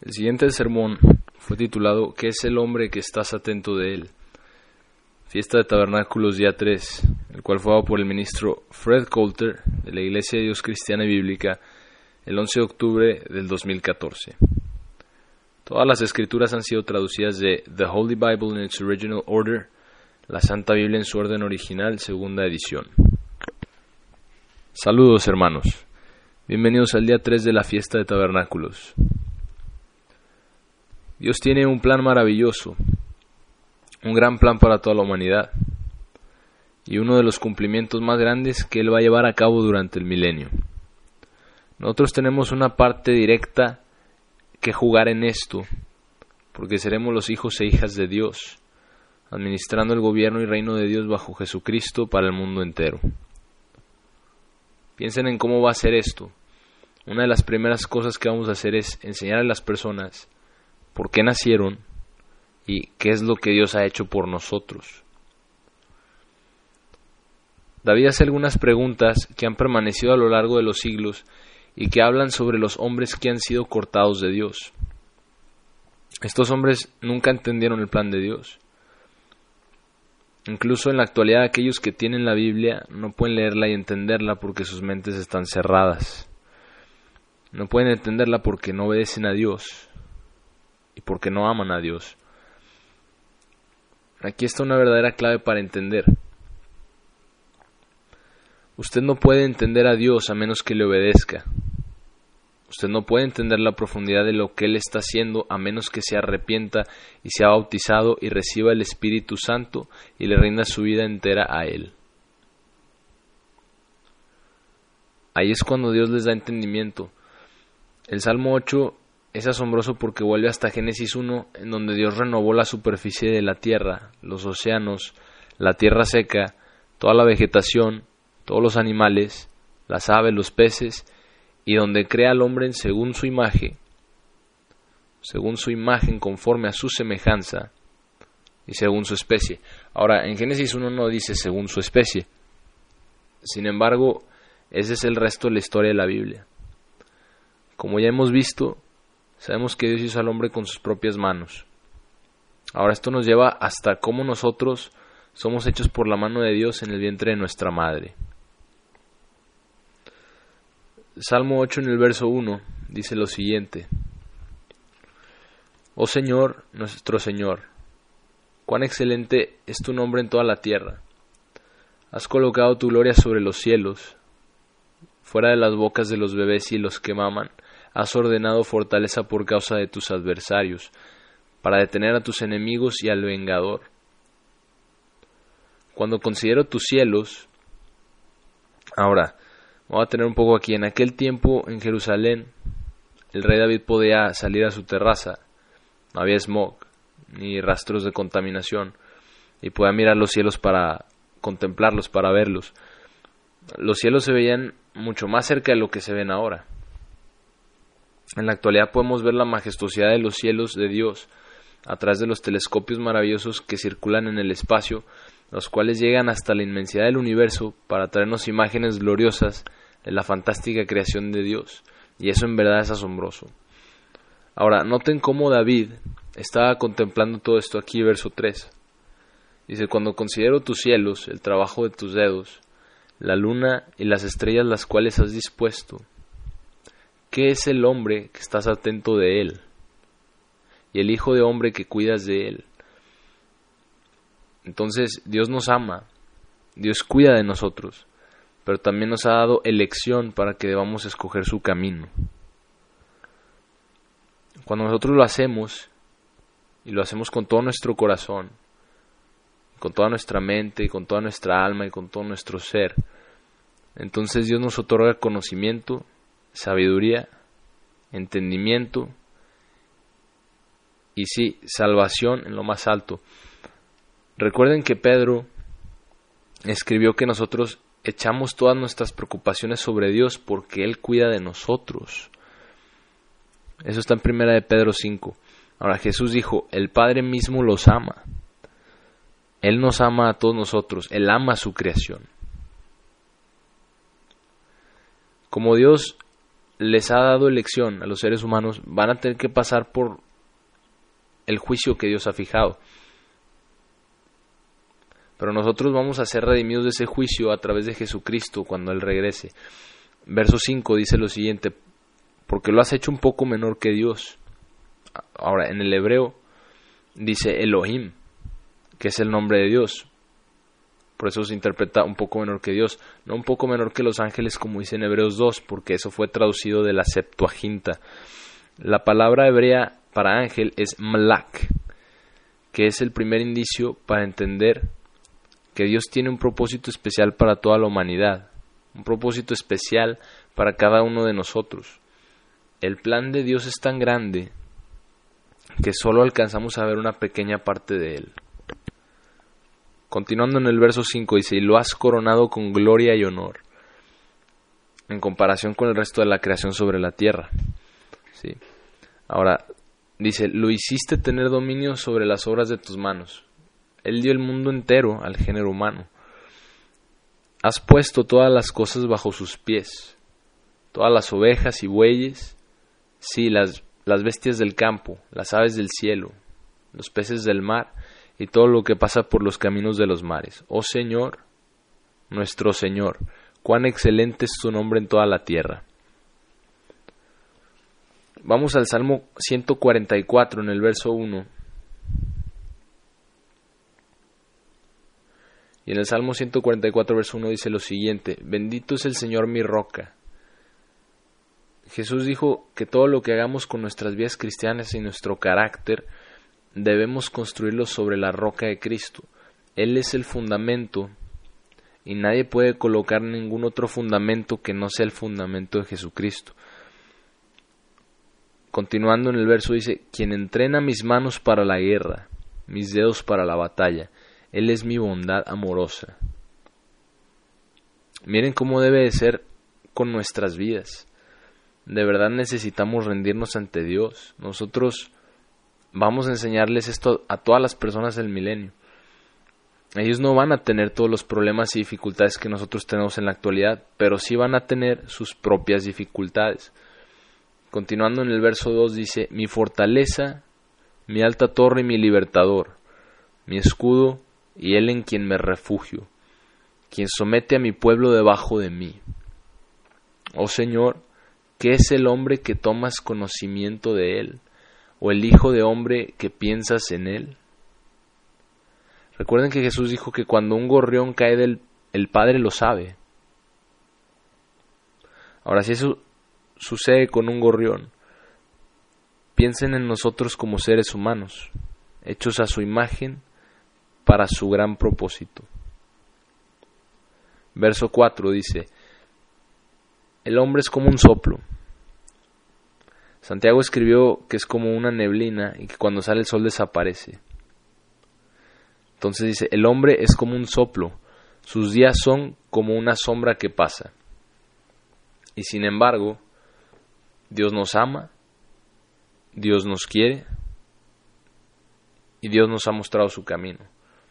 El siguiente sermón fue titulado ¿Qué es el hombre que estás atento de él? Fiesta de Tabernáculos día 3, el cual fue dado por el ministro Fred Coulter de la Iglesia de Dios Cristiana y Bíblica el 11 de octubre del 2014. Todas las escrituras han sido traducidas de The Holy Bible in its Original Order, la Santa Biblia en su orden original, segunda edición. Saludos hermanos, bienvenidos al día 3 de la Fiesta de Tabernáculos. Dios tiene un plan maravilloso, un gran plan para toda la humanidad, y uno de los cumplimientos más grandes que Él va a llevar a cabo durante el milenio. Nosotros tenemos una parte directa que jugar en esto, porque seremos los hijos e hijas de Dios, administrando el gobierno y reino de Dios bajo Jesucristo para el mundo entero. Piensen en cómo va a ser esto. Una de las primeras cosas que vamos a hacer es enseñar a las personas por qué nacieron y qué es lo que Dios ha hecho por nosotros. David hace algunas preguntas que han permanecido a lo largo de los siglos y que hablan sobre los hombres que han sido cortados de Dios. Estos hombres nunca entendieron el plan de Dios. Incluso en la actualidad aquellos que tienen la Biblia no pueden leerla y entenderla porque sus mentes están cerradas. No pueden entenderla porque no obedecen a Dios y porque no aman a Dios. Aquí está una verdadera clave para entender. Usted no puede entender a Dios a menos que le obedezca. Usted no puede entender la profundidad de lo que Él está haciendo a menos que se arrepienta y sea bautizado y reciba el Espíritu Santo y le rinda su vida entera a Él. Ahí es cuando Dios les da entendimiento. El Salmo 8 es asombroso porque vuelve hasta Génesis 1, en donde Dios renovó la superficie de la tierra, los océanos, la tierra seca, toda la vegetación, todos los animales, las aves, los peces, y donde crea al hombre según su imagen conforme a su semejanza y según su especie. Ahora, en Génesis 1 no dice según su especie. Sin embargo, ese es el resto de la historia de la Biblia. Como ya hemos visto, sabemos que Dios hizo al hombre con sus propias manos. Ahora esto nos lleva hasta cómo nosotros somos hechos por la mano de Dios en el vientre de nuestra madre. Salmo 8 en el verso 1 dice lo siguiente: Oh Señor, nuestro Señor, cuán excelente es tu nombre en toda la tierra. Has colocado tu gloria sobre los cielos, fuera de las bocas de los bebés y los que maman. Has ordenado fortaleza por causa de tus adversarios, para detener a tus enemigos y al vengador. Cuando considero tus cielos, ahora, voy a tener un poco aquí. En aquel tiempo en Jerusalén, el rey David podía salir a su terraza. No había smog, ni rastros de contaminación, y podía mirar los cielos para contemplarlos, para verlos. Los cielos se veían mucho más cerca de lo que se ven ahora. En la actualidad podemos ver la majestuosidad de los cielos de Dios a través de los telescopios maravillosos que circulan en el espacio, los cuales llegan hasta la inmensidad del universo para traernos imágenes gloriosas de la fantástica creación de Dios, y eso en verdad es asombroso. Ahora, noten cómo David estaba contemplando todo esto aquí, verso 3. Dice: Cuando considero tus cielos, el trabajo de tus dedos, la luna y las estrellas las cuales has dispuesto, ¿qué es el hombre que estás atento de él? Y el hijo de hombre que cuidas de él. Entonces, Dios nos ama, Dios cuida de nosotros, pero también nos ha dado elección para que debamos escoger su camino. Cuando nosotros lo hacemos, y lo hacemos con todo nuestro corazón, con toda nuestra mente, y con toda nuestra alma, y con todo nuestro ser, entonces Dios nos otorga conocimiento, sabiduría, entendimiento y sí, salvación en lo más alto. Recuerden que Pedro escribió que nosotros echamos todas nuestras preocupaciones sobre Dios porque Él cuida de nosotros. Eso está en 1 de Pedro 5. Ahora Jesús dijo: el Padre mismo los ama. Él nos ama a todos nosotros, Él ama a su creación. Como Dios les ha dado elección a los seres humanos, van a tener que pasar por el juicio que Dios ha fijado. Pero nosotros vamos a ser redimidos de ese juicio a través de Jesucristo cuando Él regrese. Verso 5 dice lo siguiente: porque lo has hecho un poco menor que Dios. Ahora, en el hebreo dice Elohim, que es el nombre de Dios. Por eso se interpreta un poco menor que Dios, no un poco menor que los ángeles como dice en Hebreos 2, porque eso fue traducido de la Septuaginta. La palabra hebrea para ángel es malak, que es el primer indicio para entender que Dios tiene un propósito especial para toda la humanidad, un propósito especial para cada uno de nosotros. El plan de Dios es tan grande que solo alcanzamos a ver una pequeña parte de él. Continuando en el verso 5 dice: y lo has coronado con gloria y honor, en comparación con el resto de la creación sobre la tierra. ¿Sí? Ahora, dice: lo hiciste tener dominio sobre las obras de tus manos. Él dio el mundo entero al género humano. Has puesto todas las cosas bajo sus pies, todas las ovejas y bueyes, sí, las bestias del campo, las aves del cielo, los peces del mar, y todo lo que pasa por los caminos de los mares. Oh Señor, nuestro Señor, cuán excelente es tu nombre en toda la tierra. Vamos al Salmo 144 en el verso 1. Y en el Salmo 144 verso 1 dice lo siguiente: bendito es el Señor mi roca. Jesús dijo que todo lo que hagamos con nuestras vidas cristianas y nuestro carácter debemos construirlo sobre la roca de Cristo. Él es el fundamento y nadie puede colocar ningún otro fundamento que no sea el fundamento de Jesucristo. Continuando en el verso dice: quien entrena mis manos para la guerra, mis dedos para la batalla. Él es mi bondad amorosa. Miren cómo debe de ser con nuestras vidas. De verdad necesitamos rendirnos ante Dios. Nosotros vamos a enseñarles esto a todas las personas del milenio. Ellos no van a tener todos los problemas y dificultades que nosotros tenemos en la actualidad, pero sí van a tener sus propias dificultades. Continuando en el verso 2 dice: mi fortaleza, mi alta torre y mi libertador, mi escudo y él en quien me refugio, quien somete a mi pueblo debajo de mí. Oh Señor, ¿qué es el hombre que tomas conocimiento de él? ¿O el hijo de hombre que piensas en él? Recuerden que Jesús dijo que cuando un gorrión cae el Padre lo sabe. Ahora, si eso sucede con un gorrión, piensen en nosotros como seres humanos, hechos a su imagen para su gran propósito. Verso 4 dice: el hombre es como un soplo. Santiago escribió que es como una neblina y que cuando sale el sol desaparece. Entonces dice: el hombre es como un soplo, sus días son como una sombra que pasa. Y sin embargo, Dios nos ama, Dios nos quiere y Dios nos ha mostrado su camino.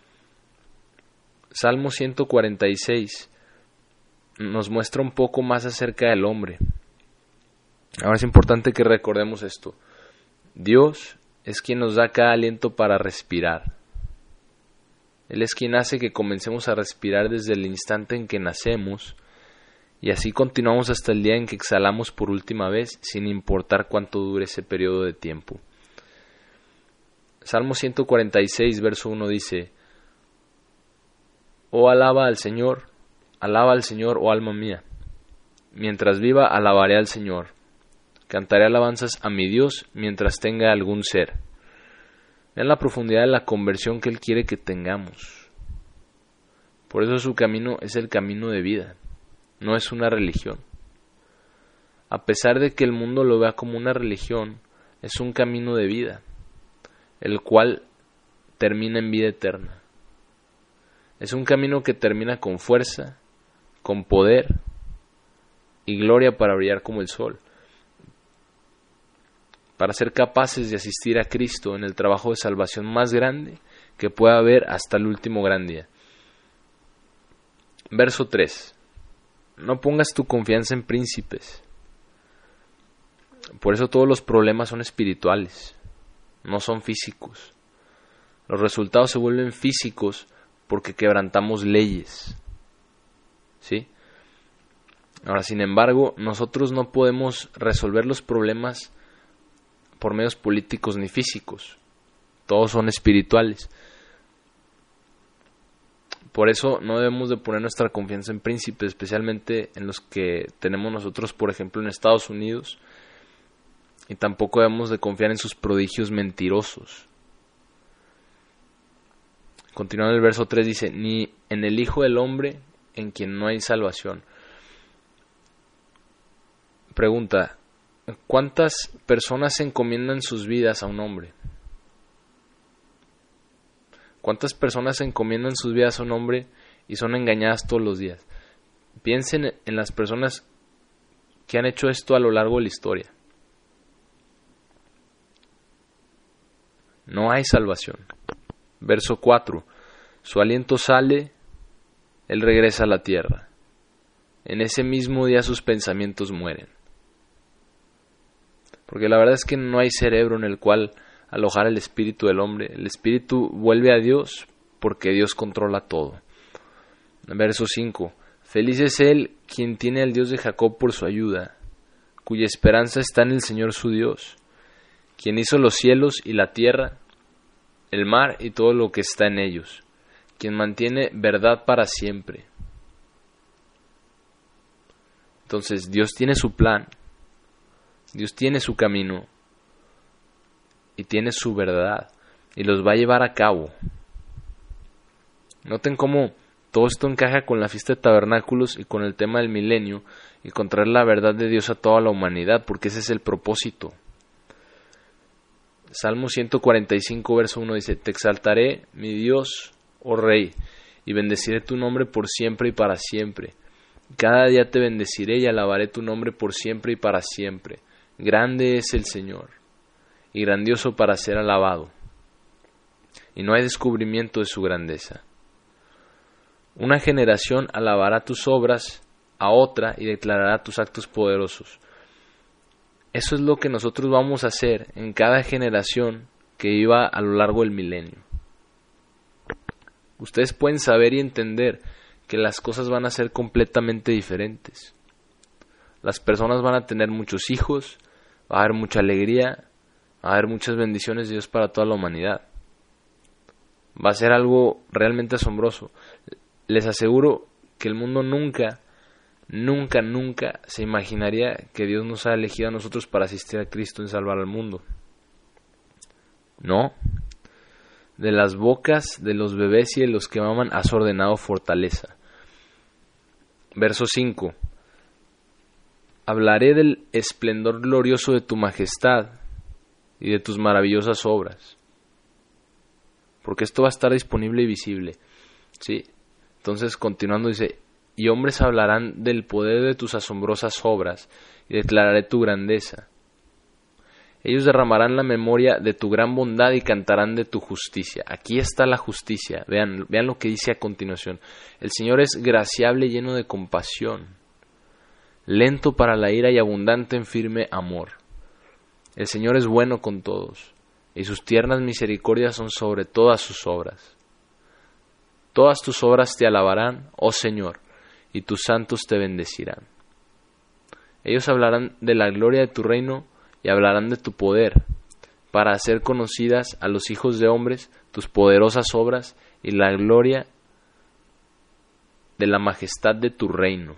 Salmo 146 nos muestra un poco más acerca del hombre. Ahora es importante que recordemos esto: Dios es quien nos da cada aliento para respirar. Él es quien hace que comencemos a respirar desde el instante en que nacemos y así continuamos hasta el día en que exhalamos por última vez, sin importar cuánto dure ese periodo de tiempo. Salmo 146 verso 1 dice: oh, alaba al Señor, oh alma mía. Mientras viva, alabaré al Señor. Cantaré alabanzas a mi Dios mientras tenga algún ser. Vean la profundidad de la conversión que Él quiere que tengamos. Por eso su camino es el camino de vida, no es una religión. A pesar de que el mundo lo vea como una religión, es un camino de vida, el cual termina en vida eterna. Es un camino que termina con fuerza, con poder y gloria para brillar como el sol, para ser capaces de asistir a Cristo en el trabajo de salvación más grande que pueda haber hasta el último gran día. Verso 3. No pongas tu confianza en príncipes, Por eso todos los problemas son espirituales, no son físicos. Los resultados se vuelven físicos porque quebrantamos leyes. ¿Sí? Ahora, sin embargo, nosotros no podemos resolver los problemas por medios políticos ni físicos. Todos son espirituales. Por eso no debemos de poner nuestra confianza en príncipes, especialmente en los que tenemos nosotros, por ejemplo, en Estados Unidos. Y tampoco debemos de confiar en sus prodigios mentirosos. Continuando el verso 3 dice, ni en el Hijo del Hombre, en quien no hay salvación. Pregunta, ¿cuántas personas se encomiendan sus vidas a un hombre? ¿Cuántas personas se encomiendan sus vidas a un hombre y son engañadas todos los días? Piensen en las personas que han hecho esto a lo largo de la historia. No hay salvación. Verso 4. Su aliento sale, él regresa a la tierra. En ese mismo día sus pensamientos mueren. Porque la verdad es que no hay cerebro en el cual alojar el espíritu del hombre. El espíritu vuelve a Dios porque Dios controla todo. Verso 5. Feliz es él quien tiene al Dios de Jacob por su ayuda, cuya esperanza está en el Señor su Dios, quien hizo los cielos y la tierra, el mar y todo lo que está en ellos, quien mantiene verdad para siempre. Entonces Dios tiene su plan, Dios tiene su camino y tiene su verdad y los va a llevar a cabo. Noten cómo todo esto encaja con la fiesta de tabernáculos y con el tema del milenio y con traer la verdad de Dios a toda la humanidad, porque ese es el propósito. Salmo 145, verso 1 dice, te exaltaré, mi Dios, oh Rey, y bendeciré tu nombre por siempre y para siempre. Cada día te bendeciré y alabaré tu nombre por siempre y para siempre. Grande es el Señor, y grandioso para ser alabado, y no hay descubrimiento de su grandeza. Una generación alabará tus obras a otra y declarará tus actos poderosos. Eso es lo que nosotros vamos a hacer en cada generación que iba a lo largo del milenio. Ustedes pueden saber y entender que las cosas van a ser completamente diferentes. Las personas van a tener muchos hijos, va a haber mucha alegría, va a haber muchas bendiciones de Dios para toda la humanidad. Va a ser algo realmente asombroso. Les aseguro que el mundo nunca se imaginaría que Dios nos ha elegido a nosotros para asistir a Cristo en salvar al mundo. No. De las bocas de los bebés y de los que maman has ordenado fortaleza. Verso 5. Hablaré del esplendor glorioso de tu majestad y de tus maravillosas obras. Porque esto va a estar disponible y visible. ¿Sí? Entonces, continuando, dice, y hombres hablarán del poder de tus asombrosas obras, y declararé tu grandeza. Ellos derramarán la memoria de tu gran bondad y cantarán de tu justicia. Aquí está la justicia. Vean lo que dice a continuación. El Señor es graciable y lleno de compasión, lento para la ira y abundante en firme amor. El Señor es bueno con todos, y sus tiernas misericordias son sobre todas sus obras. Todas tus obras te alabarán, oh Señor, y tus santos te bendecirán. Ellos hablarán de la gloria de tu reino y hablarán de tu poder, para hacer conocidas a los hijos de hombres tus poderosas obras y la gloria de la majestad de tu reino.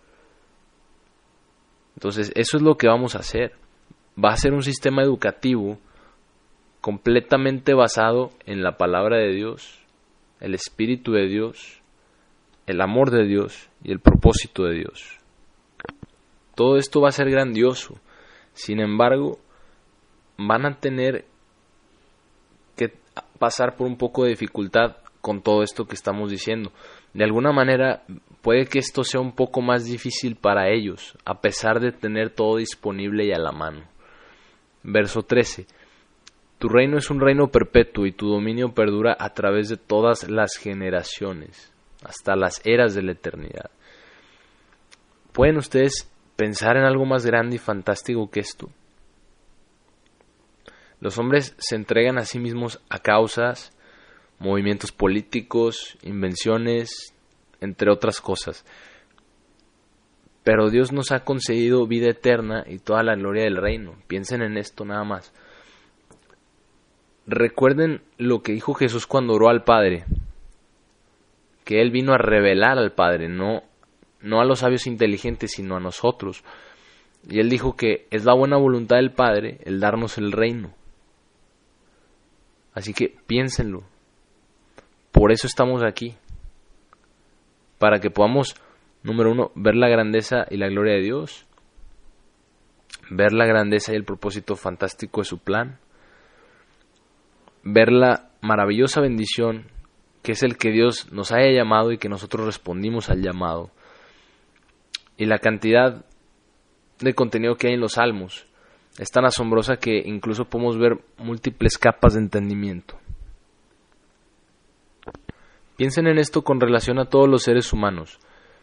Entonces, eso es lo que vamos a hacer. Va a ser un sistema educativo completamente basado en la palabra de Dios, el Espíritu de Dios, el amor de Dios y el propósito de Dios. Todo esto va a ser grandioso. Sin embargo, van a tener que pasar por un poco de dificultad con todo esto que estamos diciendo. De alguna manera, puede que esto sea un poco más difícil para ellos, a pesar de tener todo disponible y a la mano. Verso 13. Tu reino es un reino perpetuo y tu dominio perdura a través de todas las generaciones, hasta las eras de la eternidad. ¿Pueden ustedes pensar en algo más grande y fantástico que esto? Los hombres se entregan a sí mismos a causas, movimientos políticos, invenciones, entre otras cosas. Pero Dios nos ha concedido vida eterna y toda la gloria del reino. Piensen en esto nada más. Recuerden lo que dijo Jesús cuando oró al Padre, que Él vino a revelar al Padre, no a los sabios inteligentes, sino a nosotros. Y Él dijo que es la buena voluntad del Padre el darnos el reino. Así que piénsenlo. Por eso estamos aquí. Para que podamos, número uno, ver la grandeza y la gloria de Dios. Ver la grandeza y el propósito fantástico de su plan. Ver la maravillosa bendición que es el que Dios nos haya llamado y que nosotros respondimos al llamado. Y la cantidad de contenido que hay en los Salmos es tan asombrosa que incluso podemos ver múltiples capas de entendimiento. Piensen en esto con relación a todos los seres humanos.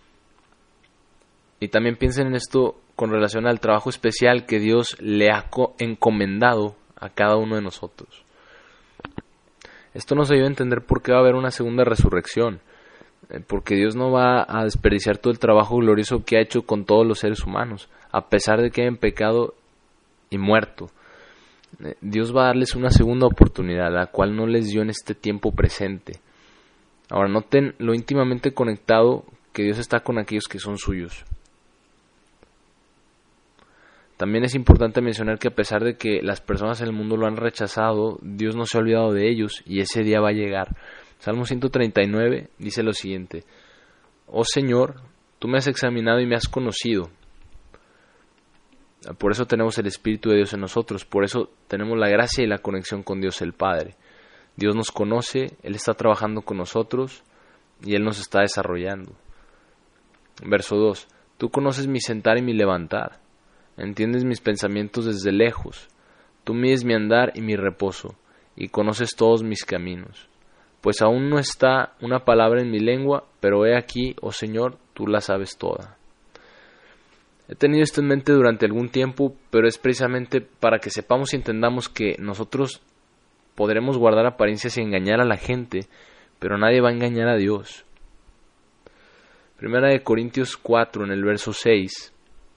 Y también piensen en esto con relación al trabajo especial que Dios le ha encomendado a cada uno de nosotros. Esto nos ayuda a entender por qué va a haber una segunda resurrección. Porque Dios no va a desperdiciar todo el trabajo glorioso que ha hecho con todos los seres humanos, a pesar de que hayan pecado y muerto. Dios va a darles una segunda oportunidad, la cual no les dio en este tiempo presente. Ahora, noten lo íntimamente conectado que Dios está con aquellos que son suyos. También es importante mencionar que a pesar de que las personas en el mundo lo han rechazado, Dios no se ha olvidado de ellos y ese día va a llegar. Salmo 139 dice lo siguiente: Oh Señor, tú me has examinado y me has conocido. Por eso tenemos el Espíritu de Dios en nosotros, por eso tenemos la gracia y la conexión con Dios el Padre. Dios nos conoce, Él está trabajando con nosotros y Él nos está desarrollando. Verso 2: Tú conoces mi sentar y mi levantar, entiendes mis pensamientos desde lejos. Tú mides mi andar y mi reposo, y conoces todos mis caminos. Pues aún no está una palabra en mi lengua, pero he aquí, oh Señor, tú la sabes toda. He tenido esto en mente durante algún tiempo, pero es precisamente para que sepamos y entendamos que nosotros podremos guardar apariencias y engañar a la gente, pero nadie va a engañar a Dios. Primera de Corintios 4, en el verso 6,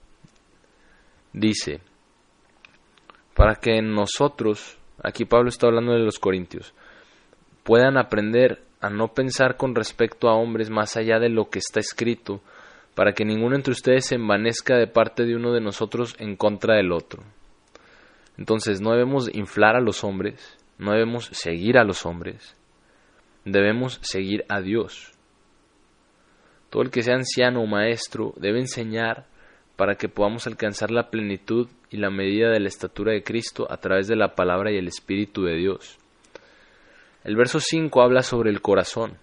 dice, para que nosotros, aquí Pablo está hablando de los corintios, puedan aprender a no pensar con respecto a hombres más allá de lo que está escrito, para que ninguno entre ustedes se envanezca de parte de uno de nosotros en contra del otro. Entonces no debemos inflar a los hombres, no debemos seguir a los hombres, debemos seguir a Dios. Todo el que sea anciano o maestro debe enseñar para que podamos alcanzar la plenitud y la medida de la estatura de Cristo a través de la palabra y el Espíritu de Dios. El verso 5 habla sobre el corazón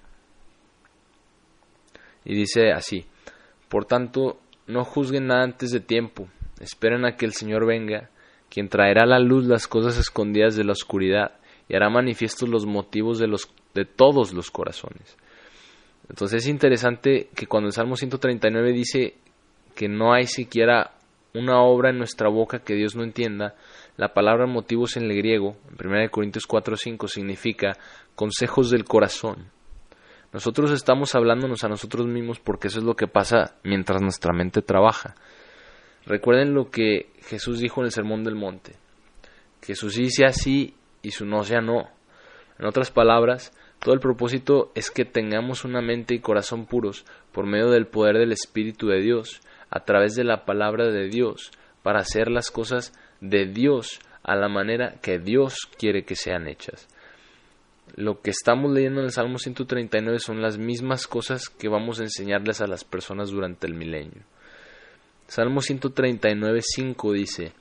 y dice así: por tanto, no juzguen nada antes de tiempo, esperen a que el Señor venga, quien traerá a la luz las cosas escondidas de la oscuridad y hará manifiestos los motivos de todos los corazones. Entonces es interesante que cuando el Salmo 139 dice que no hay siquiera una obra en nuestra boca que Dios no entienda, la palabra motivos en el griego, en 1 Corintios 4:5, significa consejos del corazón. Nosotros estamos hablándonos a nosotros mismos porque eso es lo que pasa mientras nuestra mente trabaja. Recuerden lo que Jesús dijo en el Sermón del Monte, que su sí sea sí y su no sea no. En otras palabras, todo el propósito es que tengamos una mente y corazón puros por medio del poder del Espíritu de Dios, a través de la palabra de Dios, para hacer las cosas de Dios a la manera que Dios quiere que sean hechas. Lo que estamos leyendo en el Salmo 139 son las mismas cosas que vamos a enseñarles a las personas durante el milenio. Salmo 139:5 dice: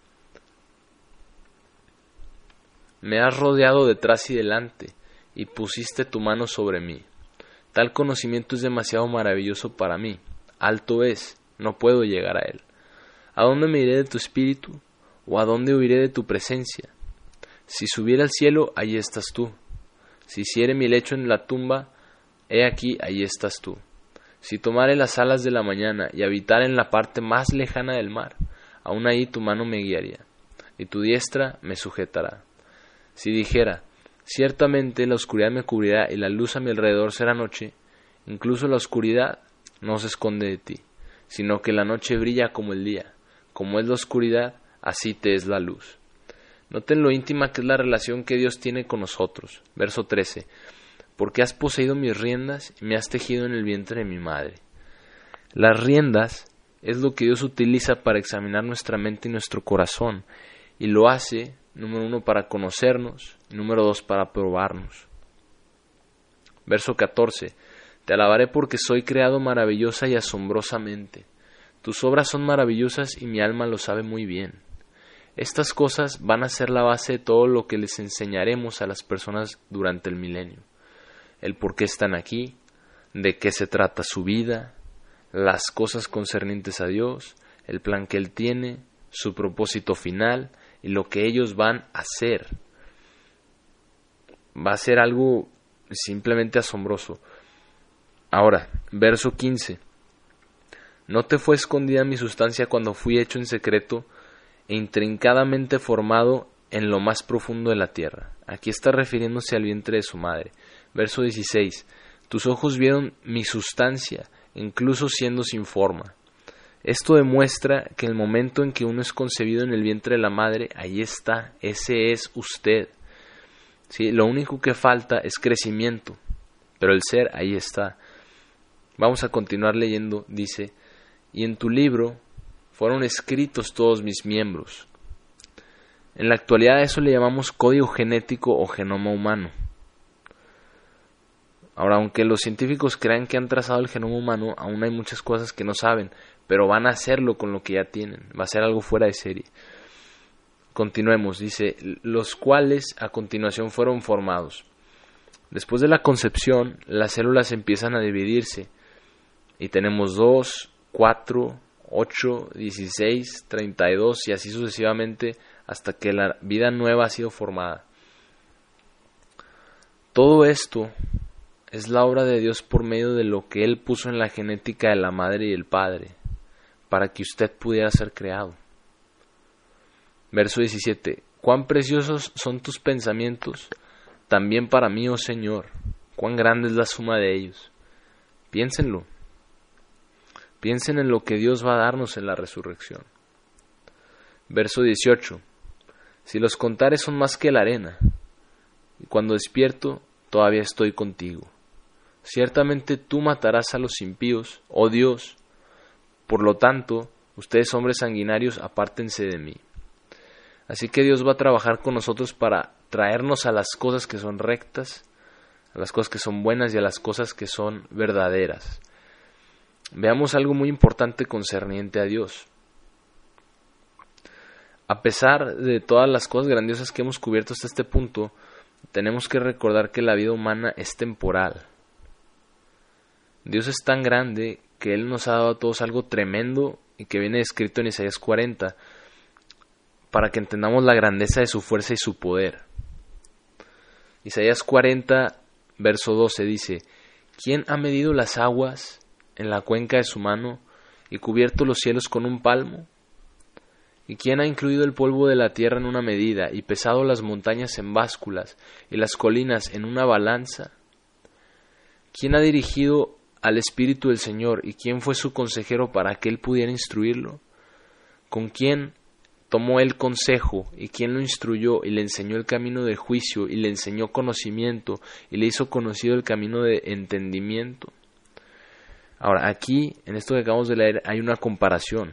me has rodeado detrás y delante, y pusiste tu mano sobre mí. Tal conocimiento es demasiado maravilloso para mí. Alto es, no puedo llegar a él. ¿A dónde me iré de tu espíritu? ¿O a dónde huiré de tu presencia? Si subiera al cielo, allí estás tú. Si hiciere mi lecho en la tumba, he aquí, allí estás tú. Si tomare las alas de la mañana y habitare en la parte más lejana del mar, aún ahí tu mano me guiaría, y tu diestra me sujetará. Si dijera, ciertamente la oscuridad me cubrirá y la luz a mi alrededor será noche, incluso la oscuridad no se esconde de ti, sino que la noche brilla como el día. Como es la oscuridad, así te es la luz. Noten lo íntima que es la relación que Dios tiene con nosotros. Verso 13. Porque has poseído mis riendas y me has tejido en el vientre de mi madre. Las riendas es lo que Dios utiliza para examinar nuestra mente y nuestro corazón. Y lo hace, número 1, para conocernos, y número 2, para probarnos. Verso 14. Te alabaré porque soy creado maravillosa y asombrosamente. Tus obras son maravillosas y mi alma lo sabe muy bien. Estas cosas van a ser la base de todo lo que les enseñaremos a las personas durante el milenio. El por qué están aquí, de qué se trata su vida, las cosas concernientes a Dios, el plan que Él tiene, su propósito final y lo que ellos van a hacer. Va a ser algo simplemente asombroso. Ahora, verso 15. No te fue escondida mi sustancia cuando fui hecho en secreto e intrincadamente formado en lo más profundo de la tierra. Aquí está refiriéndose al vientre de su madre. Verso 16. Tus ojos vieron mi sustancia, incluso siendo sin forma. Esto demuestra que el momento en que uno es concebido en el vientre de la madre, ahí está, ese es usted. ¿Sí? Lo único que falta es crecimiento, pero el ser ahí está. Vamos a continuar leyendo, dice, y en tu libro fueron escritos todos mis miembros. En la actualidad a eso le llamamos código genético o genoma humano. Ahora, aunque los científicos crean que han trazado el genoma humano, aún hay muchas cosas que no saben, pero van a hacerlo con lo que ya tienen. Va a ser algo fuera de serie. Continuemos, dice, los cuales a continuación fueron formados. Después de la concepción, las células empiezan a dividirse y tenemos 2, 4, 8, 16, 32 y así sucesivamente hasta que la vida nueva ha sido formada. Todo esto es la obra de Dios por medio de lo que Él puso en la genética de la madre y el padre, para que usted pudiera ser creado. Verso 17. Cuán preciosos son tus pensamientos, también para mí, oh Señor, cuán grande es la suma de ellos. Piénsenlo. Piensen en lo que Dios va a darnos en la resurrección. Verso 18. Si los contares son más que la arena, y cuando despierto todavía estoy contigo. Ciertamente tú matarás a los impíos, oh Dios. Por lo tanto, ustedes hombres sanguinarios, apártense de mí. Así que Dios va a trabajar con nosotros para traernos a las cosas que son rectas, a las cosas que son buenas y a las cosas que son verdaderas. Veamos algo muy importante concerniente a Dios. A pesar de todas las cosas grandiosas que hemos cubierto hasta este punto, tenemos que recordar que la vida humana es temporal. Dios es tan grande que Él nos ha dado a todos algo tremendo y que viene escrito en Isaías 40 para que entendamos la grandeza de su fuerza y su poder. Isaías 40, verso 12 dice, ¿quién ha medido las aguas en la cuenca de su mano y cubierto los cielos con un palmo? ¿Y quién ha incluido el polvo de la tierra en una medida y pesado las montañas en básculas y las colinas en una balanza? ¿Quién ha dirigido al Espíritu del Señor y quién fue su consejero para que Él pudiera instruirlo? ¿Con quién tomó Él consejo y quién lo instruyó y le enseñó el camino de juicio y le enseñó conocimiento y le hizo conocido el camino de entendimiento? Ahora, aquí, en esto que acabamos de leer, hay una comparación.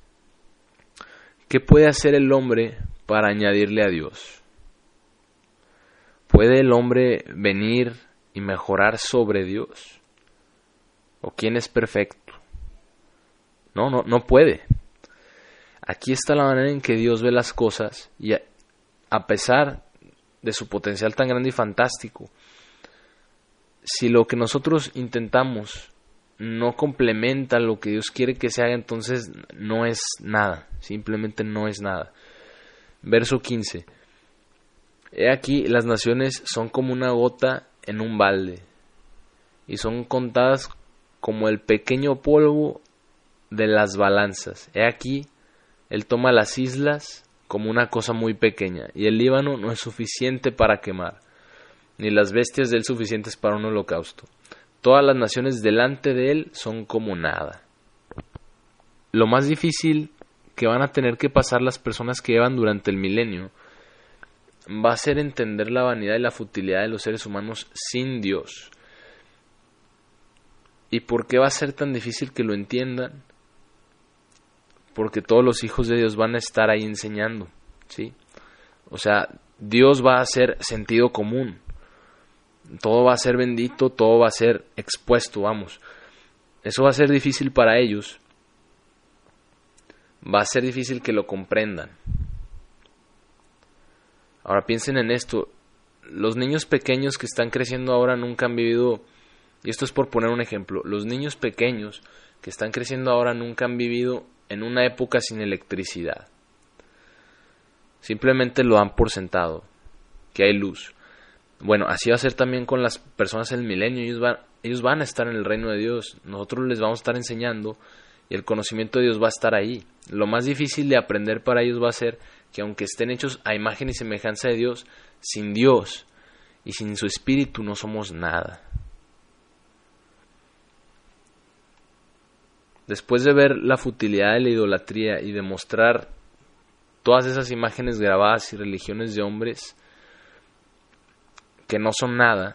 ¿Qué puede hacer el hombre para añadirle a Dios? ¿Puede el hombre venir y mejorar sobre Dios? ¿O quién es perfecto? No puede. Aquí está la manera en que Dios ve las cosas y a pesar de su potencial tan grande y fantástico, si lo que nosotros intentamos no complementa lo que Dios quiere que se haga, entonces no es nada, simplemente no es nada. Verso 15. He aquí, las naciones son como una gota en un balde, y son contadas como el pequeño polvo de las balanzas. He aquí, Él toma las islas como una cosa muy pequeña, y el Líbano no es suficiente para quemar, ni las bestias de él suficientes para un holocausto. Todas las naciones delante de él son como nada. Lo más difícil que van a tener que pasar las personas que llevan durante el milenio va a ser entender la vanidad y la futilidad de los seres humanos sin Dios. ¿Y por qué va a ser tan difícil que lo entiendan? Porque todos los hijos de Dios van a estar ahí enseñando, ¿sí? O sea, Dios va a ser sentido común. Todo va a ser bendito, todo va a ser expuesto, vamos. Eso va a ser difícil para ellos. Va a ser difícil que lo comprendan. Ahora piensen en esto. Los niños pequeños que están creciendo ahora nunca han vivido, y esto es por poner un ejemplo, los niños pequeños que están creciendo ahora nunca han vivido en una época sin electricidad. Simplemente lo dan por sentado, que hay luz. Bueno, así va a ser también con las personas del milenio. Ellos van a estar en el reino de Dios. Nosotros les vamos a estar enseñando y el conocimiento de Dios va a estar ahí. Lo más difícil de aprender para ellos va a ser que aunque estén hechos a imagen y semejanza de Dios, sin Dios y sin su Espíritu no somos nada. Después de ver la futilidad de la idolatría y de mostrar todas esas imágenes grabadas y religiones de hombres que no son nada,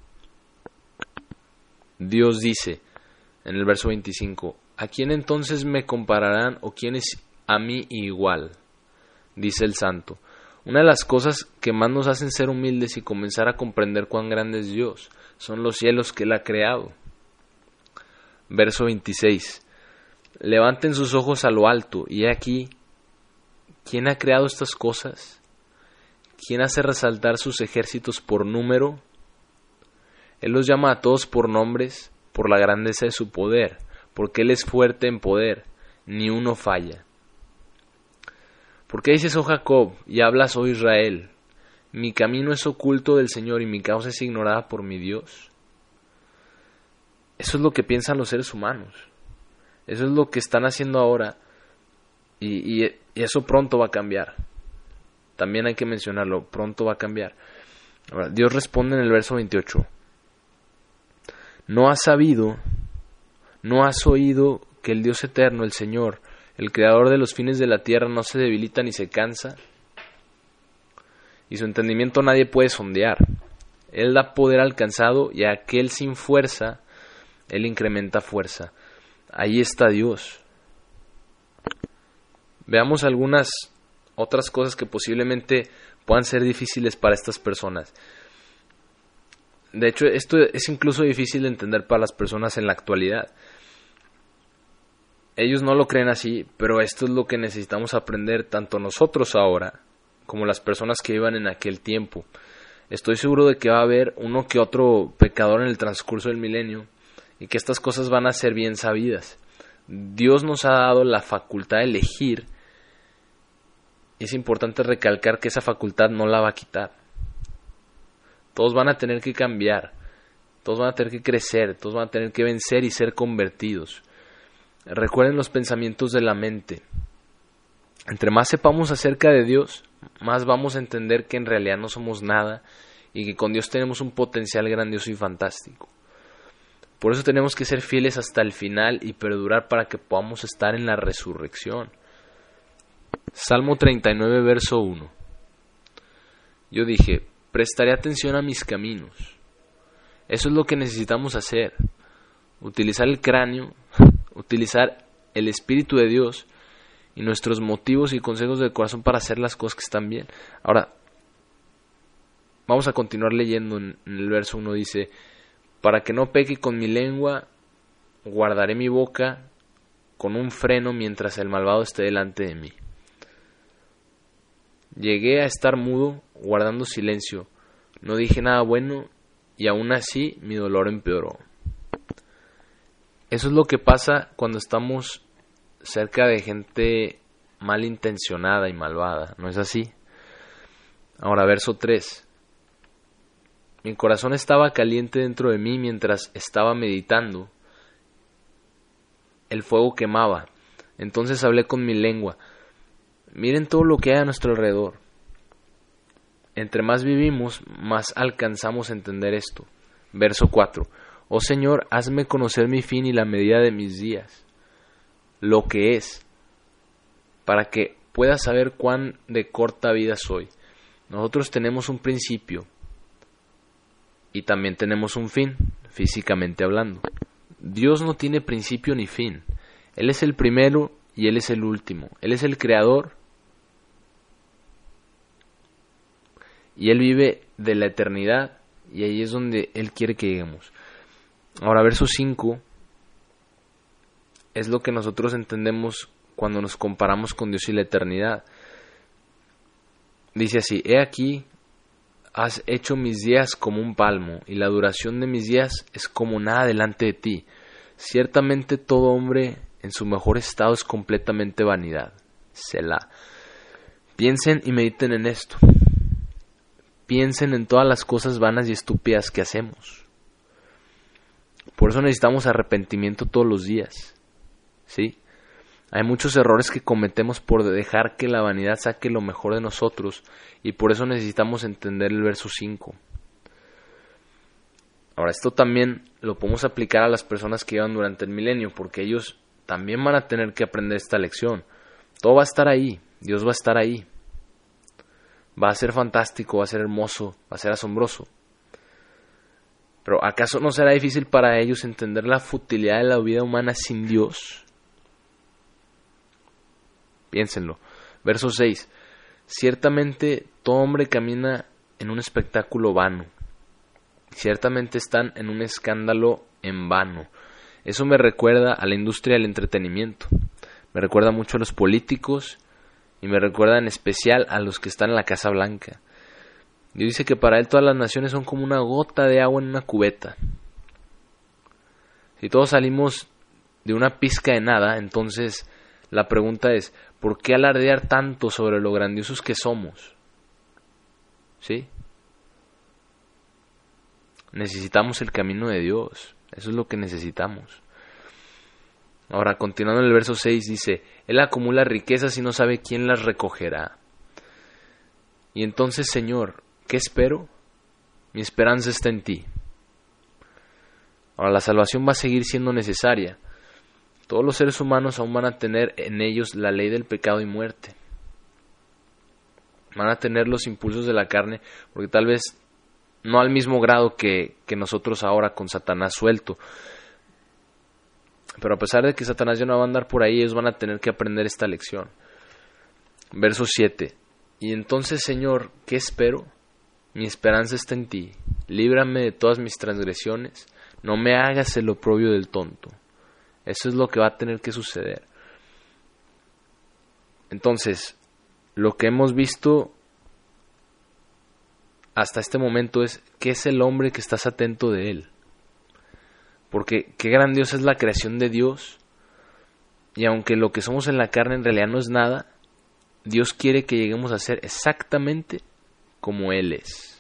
Dios dice en el verso 25, ¿a quién entonces me compararán o quién es a mí igual? Dice el santo. Una de las cosas que más nos hacen ser humildes y comenzar a comprender cuán grande es Dios son los cielos que Él ha creado. Verso 26. Levanten sus ojos a lo alto, y he aquí, ¿quién ha creado estas cosas? ¿Quién hace resaltar sus ejércitos por número? Él los llama a todos por nombres, por la grandeza de su poder, porque Él es fuerte en poder, ni uno falla. ¿Por qué dices, oh Jacob, y hablas, oh Israel? Mi camino es oculto del Señor y mi causa es ignorada por mi Dios. Eso es lo que piensan los seres humanos. Eso es lo que están haciendo ahora y eso pronto va a cambiar. También hay que mencionarlo, pronto va a cambiar. Ahora, Dios responde en el verso 28. ¿No has sabido, no has oído que el Dios eterno, el Señor, el creador de los fines de la tierra, no se debilita ni se cansa? Y su entendimiento nadie puede sondear. Él da poder al cansado y a aquel sin fuerza, Él incrementa fuerza. Ahí está Dios. Veamos algunas otras cosas que posiblemente puedan ser difíciles para estas personas. De hecho, esto es incluso difícil de entender para las personas en la actualidad. Ellos no lo creen así, pero esto es lo que necesitamos aprender tanto nosotros ahora como las personas que vivan en aquel tiempo. Estoy seguro de que va a haber uno que otro pecador en el transcurso del milenio y que estas cosas van a ser bien sabidas. Dios nos ha dado la facultad de elegir y es importante recalcar que esa facultad no la va a quitar. Todos van a tener que cambiar, todos van a tener que crecer, todos van a tener que vencer y ser convertidos. Recuerden los pensamientos de la mente. Entre más sepamos acerca de Dios, más vamos a entender que en realidad no somos nada y que con Dios tenemos un potencial grandioso y fantástico. Por eso tenemos que ser fieles hasta el final y perdurar para que podamos estar en la resurrección. Salmo 39, verso 1. Yo dije, prestaré atención a mis caminos. Eso es lo que necesitamos hacer. Utilizar el cráneo, utilizar el Espíritu de Dios y nuestros motivos y consejos del corazón para hacer las cosas que están bien. Ahora, vamos a continuar leyendo. En el verso 1 dice, para que no peque con mi lengua, guardaré mi boca con un freno mientras el malvado esté delante de mí. Llegué a estar mudo, guardando silencio. No dije nada bueno y aún así mi dolor empeoró. Eso es lo que pasa cuando estamos cerca de gente malintencionada y malvada, ¿no es así? Ahora, verso 3. Mi corazón estaba caliente dentro de mí mientras estaba meditando. El fuego quemaba. Entonces hablé con mi lengua. Miren todo lo que hay a nuestro alrededor. Entre más vivimos, más alcanzamos a entender esto. Verso 4. Oh Señor, hazme conocer mi fin y la medida de mis días, lo que es, para que pueda saber cuán de corta vida soy. Nosotros tenemos un principio y también tenemos un fin, físicamente hablando. Dios no tiene principio ni fin. Él es el primero y Él es el último. Él es el creador y Él vive de la eternidad y ahí es donde Él quiere que lleguemos. Ahora, verso 5 es lo que nosotros entendemos cuando nos comparamos con Dios y la eternidad. Dice así: he aquí, has hecho mis días como un palmo, y la duración de mis días es como nada delante de ti. Ciertamente todo hombre en su mejor estado es completamente vanidad. Selah. Piensen y mediten en esto. Piensen en todas las cosas vanas y estúpidas que hacemos. Por eso necesitamos arrepentimiento todos los días. ¿Sí? Hay muchos errores que cometemos por dejar que la vanidad saque lo mejor de nosotros, y por eso necesitamos entender el verso 5. Ahora, esto también lo podemos aplicar a las personas que llevan durante el milenio, porque ellos también van a tener que aprender esta lección. Todo va a estar ahí, Dios va a estar ahí. Va a ser fantástico, va a ser hermoso, va a ser asombroso. Pero ¿acaso no será difícil para ellos entender la futilidad de la vida humana sin Dios? Piénsenlo. Verso 6. Ciertamente todo hombre camina en un espectáculo vano. Ciertamente están en un escándalo en vano. Eso me recuerda a la industria del entretenimiento. Me recuerda mucho a los políticos y me recuerda en especial a los que están en la Casa Blanca. Dios dice que para Él todas las naciones son como una gota de agua en una cubeta. Si todos salimos de una pizca de nada, entonces la pregunta es, ¿por qué alardear tanto sobre lo grandiosos que somos? ¿Sí? Necesitamos el camino de Dios. Eso es lo que necesitamos. Ahora, continuando en el verso 6, dice: Él acumula riquezas y no sabe quién las recogerá. Y entonces, Señor, ¿qué espero? Mi esperanza está en ti. Ahora, la salvación va a seguir siendo necesaria. Todos los seres humanos aún van a tener en ellos la ley del pecado y muerte. Van a tener los impulsos de la carne, porque tal vez no al mismo grado que nosotros ahora con Satanás suelto. Pero a pesar de que Satanás ya no va a andar por ahí, ellos van a tener que aprender esta lección. Verso 7. Y entonces, Señor, ¿qué espero? Mi esperanza está en ti. Líbrame de todas mis transgresiones. No me hagas el oprobio del tonto. Eso es lo que va a tener que suceder. Entonces, lo que hemos visto hasta este momento es ¿qué es el hombre que estás atento de él? Porque qué grandiosa es la creación de Dios. Y aunque lo que somos en la carne en realidad no es nada, Dios quiere que lleguemos a ser exactamente como Él es.